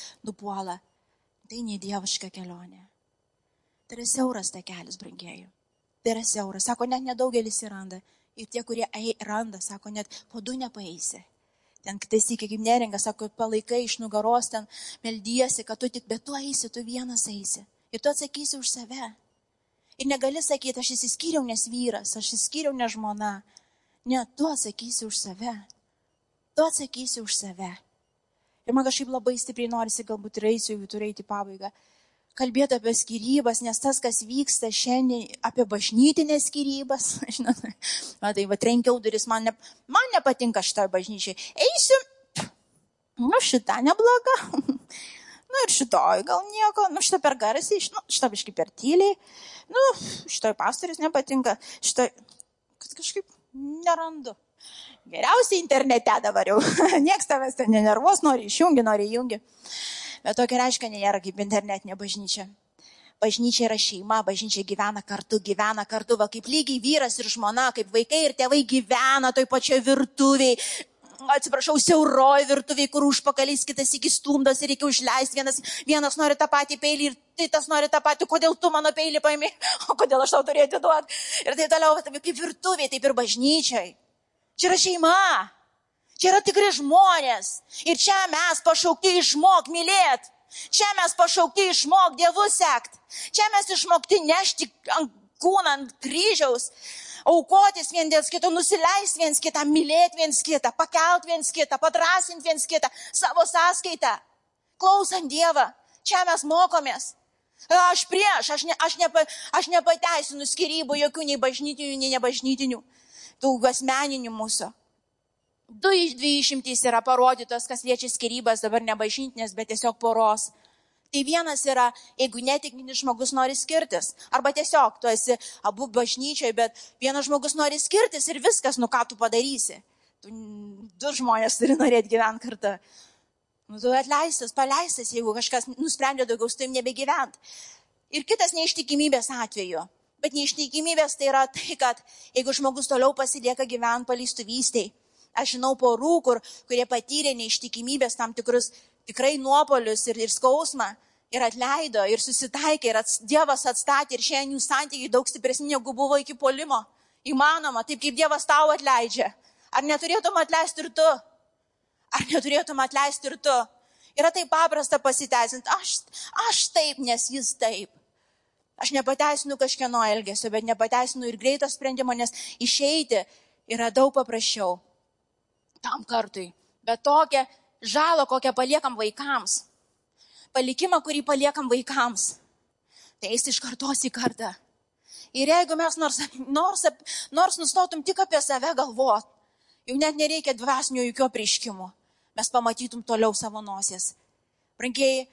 Tai nedieviška kelionė. Tai yra siauras takelis, brangieji. Tai yra siauras. Sako, net nedaugelis įranda. Ir tie, kurie randa, sako, net po du nepaeisi. Ten kitais iki kaip neringa, sako, palaikai iš nugaros, ten meldiesi, kad tu tik, bet tu eisi, tu vienas eisi. Ir tu atsakysi už save. Ir negali sakyti, aš įsiskyriau nes vyras, aš įsiskyriau nes žmona. Ne, tu atsakysi už save. Tu atsakysi už save. Ir man kažkaip labai stipriai norisi, galbūt ir eisiu, jeigu turiu eiti į pabaigą, kalbėti apie skyrybas, nes tas, kas vyksta šiandien, apie bažnytinės skyrybas, žinote, trenkiau duris, man nepatinka šitoj bažnyčiai. Eisiu, šita nebloga. Ir šitoj gal nieko, šitą per garsiai, šitą biškai per tyliai, šitoj pastoris nepatinka, šitoj kažkaip nerandu. Geriausiai internete dabar jau, nieks tavęs ten nenervuos, nori įjungi. Bet tokia reiškia nėra kaip internetinė bažnyčia. Bažnyčia yra šeima, bažnyčia gyvena kartu, va kaip lygiai vyras ir žmona, kaip vaikai ir tėvai gyvena toj pačioj virtuviai. atsiprašau, siauroj virtuviai, kur užpakalis kitas iki stumdas ir reikia užleisti, vienas nori tą patį peilį ir kitas nori tą patį, kodėl tu mano peilį paimi, o kodėl aš tau turėjau atiduoti. Ir tai toliau, kaip virtuviai, taip ir bažnyčiai. Čia yra šeima, čia yra tikri žmonės ir čia mes pašaukti išmok mylėti, čia mes pašaukti išmok Dievu sekt, čia mes išmokti nešti kūną ant kryžiaus, aukotis vien dėl kito, nusileisti viens kitą, mylėti viens kitą, pakelt viens kitą, padrasinti viens kitą, savo sąskaitą, klausant Dievą. Čia mes mokomės. Aš prieš, aš nepateisinu skyrybų jokių nei bažnytinių, nei nebažnytinių, tų asmeninių mūsų. Dvi išimtys yra parodytos, kas liečia skyrybas, dabar ne bažnytinės, bet tiesiog poros. Tai vienas yra, jeigu netikintis žmogus nori skirtis, arba tiesiog tu esi abu bažnyčioje, bet vienas žmogus nori skirtis ir viskas, ką tu padarysi. Du žmonės turi norėti gyventi kartu. Tu atleistas, paleistas, jeigu kažkas nusprendė daugiau su tavim nebegyventi. Ir kitas neištikimybės atveju. Bet neištikimybės tai yra tai, kad jeigu žmogus toliau pasilieka gyventi paleistuvystėj. Aš žinau porų, kurie patyrė neištikimybės tam tikrus tikrai nuopolius ir skausmą ir atleido ir susitaikė ir Dievas atstatė ir šiandien jų santykiai daug stipresni negu buvo iki puolimo. Įmanoma, taip kaip Dievas tau atleidžia. Ar neturėtum atleisti ir tu? Ar neturėtum atleisti ir tu? Yra taip paprasta pasiteisinti. Aš taip, nes jis taip. Aš nepateisinu kažkieno elgesio, bet nepateisinu ir greito sprendimo, nes išeiti yra daug paprasčiau tam kartui. Bet tokia žalą, kokią paliekam vaikams, palikimą, kurį paliekam vaikams, tai eis iš kartos į kartą. Ir jeigu mes nors nustotum tik apie save galvot, jau net nereikia dvasinio jokio prieškimo, mes pamatytum toliau savo nosies. Brangiai,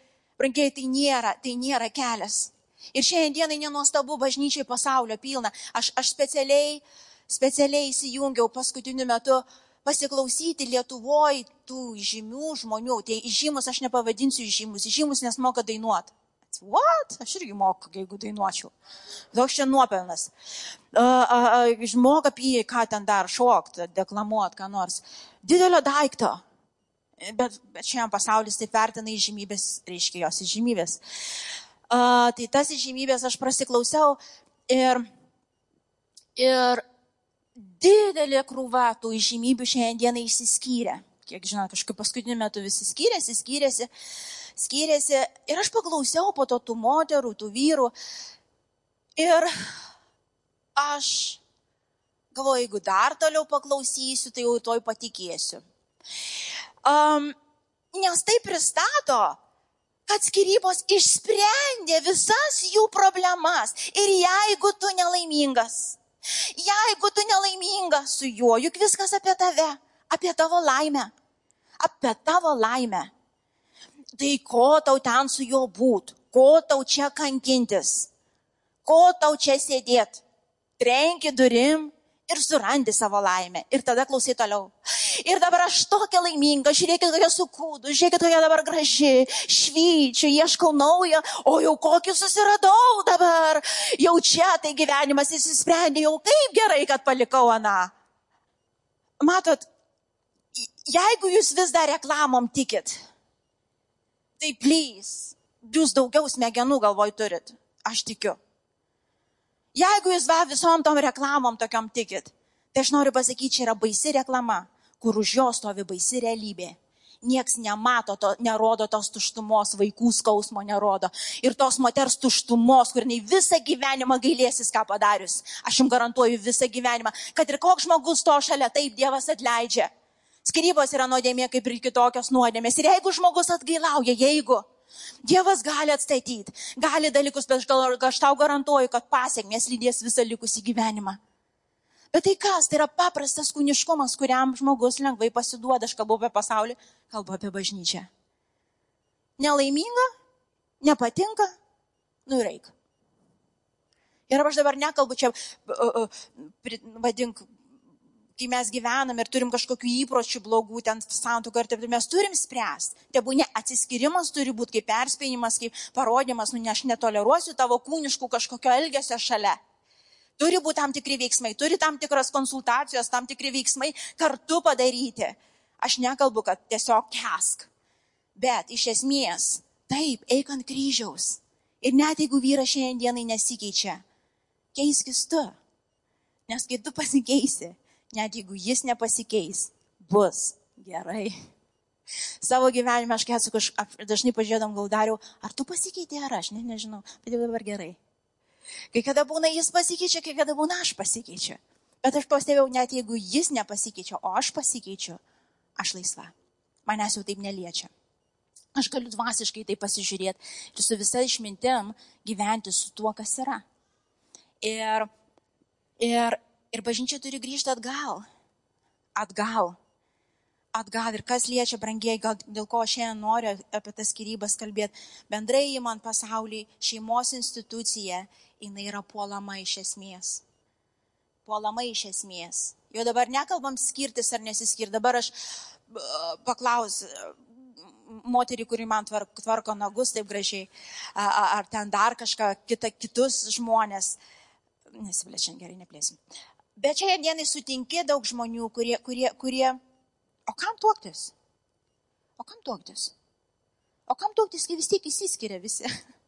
tai nėra kelias. Ir šiandien dienai nenuostabu bažnyčiai pasaulio pilna. Aš specialiai įsijungiau paskutiniu metu pasiklausyti Lietuvoje tų žymių žmonių. Tai žymus aš nepavadinsiu žymus, nes moka dainuoti. What? Aš irgi moku, jeigu dainuočiau. Toks čia nuopelnas. Moka apie ką ten dar šokti, deklamuoti, ką nors. Didelio daikto. Bet šiandien pasaulis taip vertina įžymybės, reiškia jos įžymybės. Tai tas įžymybės aš prasiklausiau ir didelė krūva tų įžymybių šiandien dienai išsiskyrė. Kiek žinot, kažkaip paskutiniu metu visi skyrėsi. Ir aš paklausiau po to tų moterų, tų vyrų. Ir aš galvoju, jeigu dar toliau paklausysiu, tai jau toj patikėsiu. Nes tai pristato, kad skyrybos išsprendė visas jų problemas. Ir jeigu tu nelaimingas su juo, juk viskas apie tave, apie tavo laimę. Tai ko tau ten su juo būt, ko tau čia kankintis, ko tau čia sėdėt, trenki durim ir surandi savo laimę. Ir tada klausai toliau. Ir dabar aš tokia laiminga, žiūrėkit, kokia sukūdų, žiūrėkit, kokia dabar graži, švyčiu, ieškau naujo, o jau kokį susiradau dabar. Jau čia tai gyvenimas įsisprendė, jau kaip gerai, kad palikau aną. Matot, jeigu jūs vis dar reklamom tikit, tai please, jūs daugiau smegenų galvoj turit, aš tikiu. Jeigu jūs visom tom reklamom tokiom tikit, tai aš noriu pasakyti, čia yra baisi reklama, kur už jos stovi baisi realybė. Nieks nemato, nerodo tos tuštumos, vaikų skausmo nerodo. Ir tos moters tuštumos, kur nei visą gyvenimą gailėsis, ką padarius. Aš jums garantuoju visą gyvenimą, kad ir koks žmogus to šalia, taip Dievas atleidžia. Skyrybos yra nuodėmė kaip ir kitokios nuodėmės. Ir jeigu žmogus atgailauja, Dievas gali atstatyti, gali dalykus, bet aš tau garantuoju, kad pasiekmės lydės visą likusį gyvenimą. Bet tai kas? Tai yra paprastas kūniškumas, kuriam žmogus lengvai pasiduoda. Aš kalbu apie pasaulį, kalbu apie bažnyčią. Nelaiminga, nepatinka, reik. Ir aš dabar nekalbu čia, vadink, kai mes gyvenam ir turim kažkokių įpročių blogų, ten santuoką ir taip, mes turim spręsti. Tebūnie atsiskyrimas turi būti kaip perspėjimas, kaip parodymas, aš netoleruosiu tavo kūniškų kažkokio elgesio šalia. Turi būti tam tikri veiksmai, turi tam tikros konsultacijos, tam tikri veiksmai kartu padaryti. Aš nekalbu, kad tiesiog kesk. Bet iš esmės, taip, eik ant kryžiaus. Ir net jeigu vyras šiandienai nesikeičia, keiskis tu. Nes kai tu pasikeisi, net jeigu jis nepasikeis, bus gerai. Savo gyvenime aš dažnai pažiūrėdam Dariau, ar tu pasikeitė ar aš, nežinau, bet jau dabar gerai. Kai kada būna jis pasikeičia, kai kada būna aš pasikeičiu. Bet aš pastebėjau, net jeigu jis nepasikeičia, o aš pasikeičiu, aš laisva. Manęs jau taip neliečia. Aš galiu dvasiškai tai pasižiūrėti ir su visa išmintim gyventi su tuo, kas yra. Ir bažnyčia turi grįžti atgal. Ir kas liečia, brangieji, gal dėl ko aš šiandien noriu apie tas skyrybas kalbėti. Bendrai įman pasaulį, šeimos institucija, jinai yra puolama iš esmės. Jo dabar nekalbam skirtis ar nesiskirti. Dabar aš paklausiu moterį, kuri man tvarko nagus taip gražiai, ar ten dar kažką, kitus žmonės. Nesiplėčiam, gerai, neplėsim. Bet šiandienai sutinki daug žmonių, kurie o kam tuoktis? O kam tuoktis, kai vis tiek įsiskiria visi?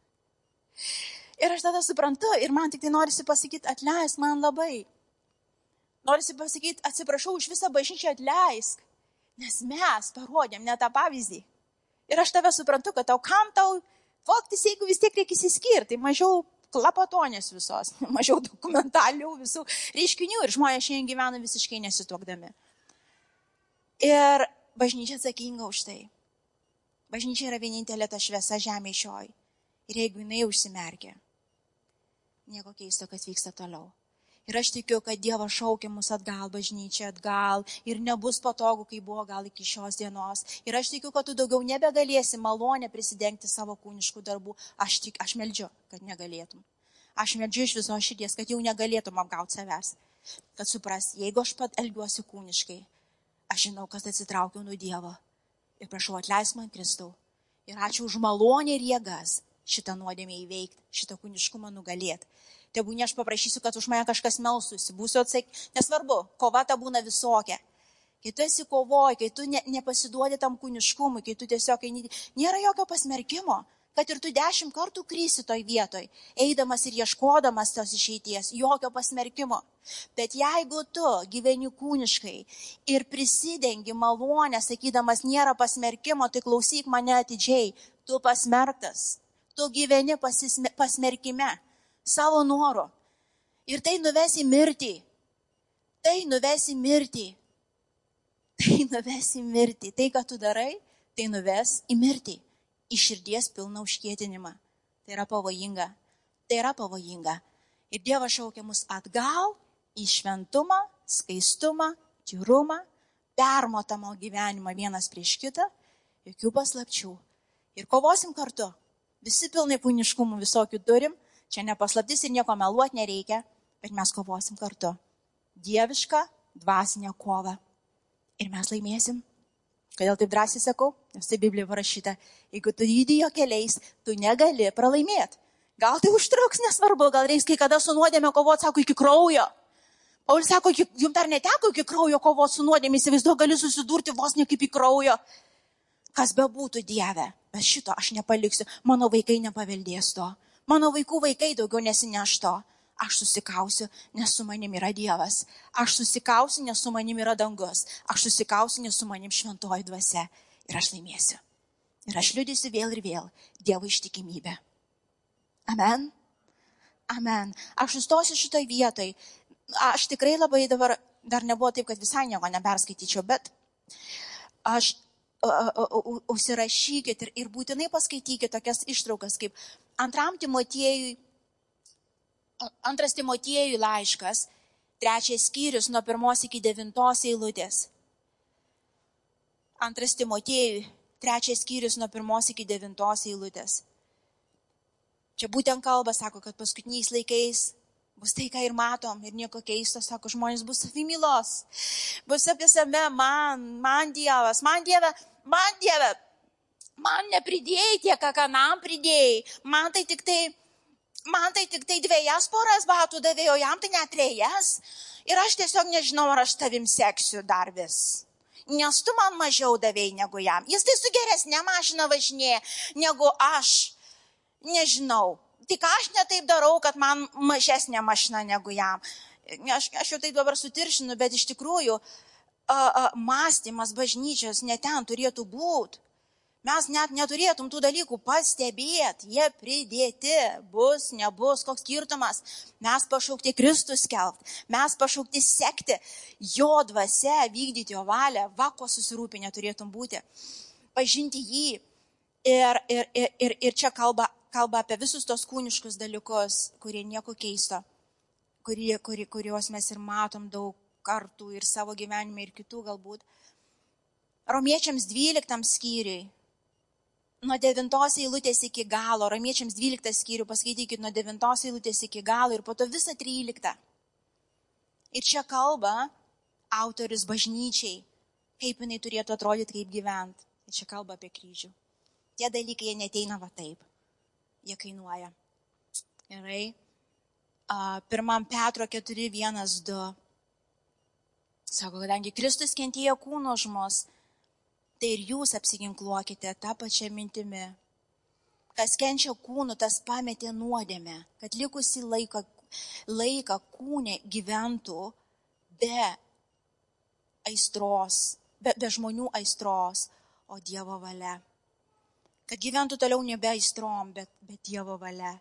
Ir aš tada suprantu, ir man tik tai norisi pasakyti, atleisk man labai. Norisi pasakyti, atsiprašau už visą bažnyčią, atleisk. Nes mes parodėm ne tą pavyzdį. Ir aš tave suprantu, kad kam tau tuoktis, jeigu vis tiek reikia įsiskirti. Tai mažiau klapatonės visos, mažiau dokumentalių visų reiškinių. Ir žmonės šiandien gyvena visiškai nesituokdami. Ir bažnyčia atsakinga už tai. Bažnyčia yra vienintelė ta šviesa žemė šioj. Ir jeigu jinai užsimerkia, nieko keisto, kas vyksta toliau. Ir aš tikiu, kad Dievas šaukia mus atgal, bažnyčia atgal. Ir nebus patogu, kai buvo gal iki šios dienos. Ir aš tikiu, kad tu daugiau nebegalėsi malonę prisidengti savo kūniškų darbų. Aš meldžiu, kad negalėtum. Aš meldžiu iš viso širdies, kad jau negalėtum apgauti savęs. Kad supras, jeigu aš pat elgiuosi kūniškai, aš žinau, kad atsitraukiau nuo Dievo. Ir prašau, atleisk man, Kristau. Ir ačiū už malonę ir jėgas šitą nuodėmę įveikti, šitą kūniškumą nugalėti. Tebūnė aš paprašysiu, kad už mane kažkas melstųsi, būsiu atsakyti. Nesvarbu, kova ta būna visokia. Kai tu esi kovoji, kai tu nepasiduodi tam kūniškumui, kai tu tiesiog nėra jokio pasmerkimo, kad ir tu 10 kartų krysi toj vietoj, eidamas ir ieškodamas tos išeities, jokio pasmerkimo. Bet jeigu tu gyveni kūniškai ir prisidengi malonę, sakydamas nėra pasmerkimo, tai klausyk mane atidžiai, tu pasmerktas, tu gyveni pasmerkime. Savo noru. Ir tai nuves į mirtį. Tai nuves į mirtį. Tai, ką tu darai, tai nuves į mirtį. Į širdies pilną užkietinimą. Tai yra pavojinga. Ir Dievas šaukia mus atgal į šventumą, skaistumą, tyrumą, permatomą gyvenimą vienas prieš kitą, jokių paslapčių. Ir kovosim kartu. Visi pilnai kūniškumų visokių turim. Čia nepaslaptis ir nieko meluoti nereikia, bet mes kovosim kartu. Dievišką, dvasinę kovą. Ir mes laimėsim. Kodėl taip drąsiai sakau? Nes tai Biblijoje parašyta. Jeigu tu judi jo keliais, tu negali pralaimėti. Gal tai užtruks, nesvarbu, gal reiks kai kada su nuodėme kovoti, sako, iki kraujo. Paulius sako, jums dar neteko iki kraujo kovoti su nuodėme, įsivaizduoju, gali susidurti vos ne kaip į kraujo. Kas bebūtų Dieve, bet šito aš nepaliksiu. Mano vaikai nepaveldės to. Mano vaikai daugiau nesineš to. Aš susikausiu, nes su manim yra Dievas. Aš susikausiu, nes su manim yra dangus. Aš susikausiu, nes su manim šventoji dvasia. Ir aš laimėsiu. Ir aš liudysiu vėl ir vėl Dievo ištikimybę. Amen. Aš sustosiu šitoj vietoj. Aš tikrai labai dabar, dar nebuvo taip, kad visai nieko neperskaityčiau, bet aš užsirašykit ir būtinai paskaitykit tokias ištraukas kaip 2 Timotiejui laiškas, 3 skyrius nuo 1 iki 9 eilutės. 2 Timotiejui, 3 skyrius nuo 1 iki 9 eilutės. Čia būtent kalba, sako, kad paskutiniais laikais bus tai, ką ir matom, ir nieko keisto, sako, žmonės bus savimylos. Bus apie save, man Dievas, man Dieve, man nepridėjai tiek, ką nam pridėjai. Man tai tik tai 2 poras batų davėjo, jam tai net 3. Ir aš tiesiog nežinau, ar aš tavim seksiu dar vis. Nes tu man mažiau davėjai negu jam. Jis tai su geresnė mašina važinėja negu aš. Nežinau. Tik aš netaip darau, kad man mažesnė mašina negu jam. Aš jau tai dabar sutiršinu, bet iš tikrųjų mąstymas bažnyčios ne ten turėtų būti. Mes net neturėtum tų dalykų pastebėti, jie pridėti, bus, nebus, koks skirtumas. Mes pašaukti Kristus skelbti, mes pašaukti sekti jo dvasia, vykdyti jo valią, va ko susirūpinę turėtum būti, pažinti jį. Ir čia kalba apie visus tos kūniškus dalykus, kurie nieko keisto, kuriuos mes ir matom daug kartų ir savo gyvenime ir kitų galbūt. Romiečiams 12 skyriui. Nuo 9 eilutės iki galo, Romiečiams 12 skyrių, paskaitykit nuo 9 eilutės iki galo ir po to visą 13. Ir čia kalba autorius bažnyčiai, kaip jinai turėtų atrodyti, kaip gyventi. Ir čia kalba apie kryžių. Tie dalykai, jie neteina va taip. Jie kainuoja. Gerai. 1 Petro 4:1-2. Sako, kadangi Kristus kentėjo kūno už mus, tai ir jūs apsiginkluokite tą pačią mintimi. Kas kenčia kūnu, tas pametė nuodėmę, kad likusi laiką kūne gyventų be aistros, be žmonių aistros, o Dievo valia. Kad gyventų toliau nebe aistrom, bet Dievo valia.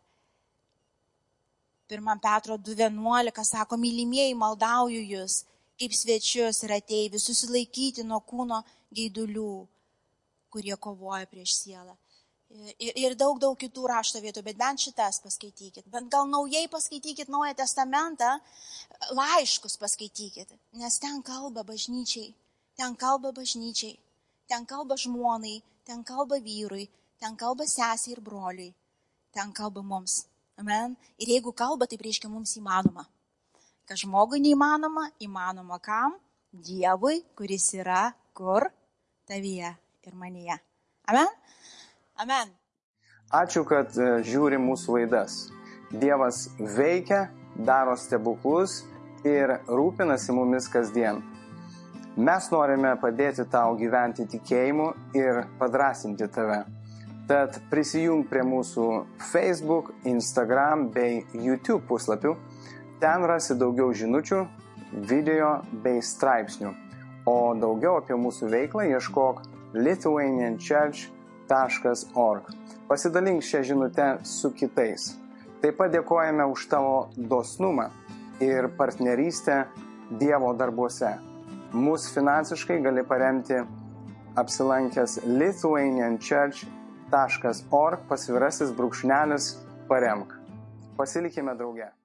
1 Petro 2:11 sako, mylimieji, maldauju jūs, kaip svečius ir ateivius, susilaikyti nuo kūno geidulių, kurie kovoja prieš sielą. Ir daug kitų rašto vietų, bet bent šitas paskaitykit. Bent gal naujai paskaitykit Naują Testamentą, laiškus paskaitykit, nes ten kalba bažnyčiai, ten kalba žmonai, ten kalba vyrui, ten kalba sesiai ir broliui, ten kalba mums. Amen. Ir jeigu kalba, tai reiškia mums įmanoma. Kad žmogui neįmanoma, įmanoma kam? Dievui, kuris yra kur? Tavyje ir manyje. Amen? Amen. Ačiū, kad žiūri mūsų laidas. Dievas veikia, daro stebuklus ir rūpinasi mumis kasdien. Mes norime padėti tau gyventi tikėjimu ir padrasinti tave. Tad prisijung prie mūsų Facebook, Instagram bei YouTube puslapių. Ten rasi daugiau žinučių, video bei straipsnių. O daugiau apie mūsų veiklą ieškok lithuanianchurch.org. Pasidalink šią žinutę su kitais. Taip pat dėkojame už tavo dosnumą ir partnerystę Dievo darbuose. Mūsų finansiškai gali paremti apsilankęs lithuanianchurch.org /paremk. Pasilikime drauge.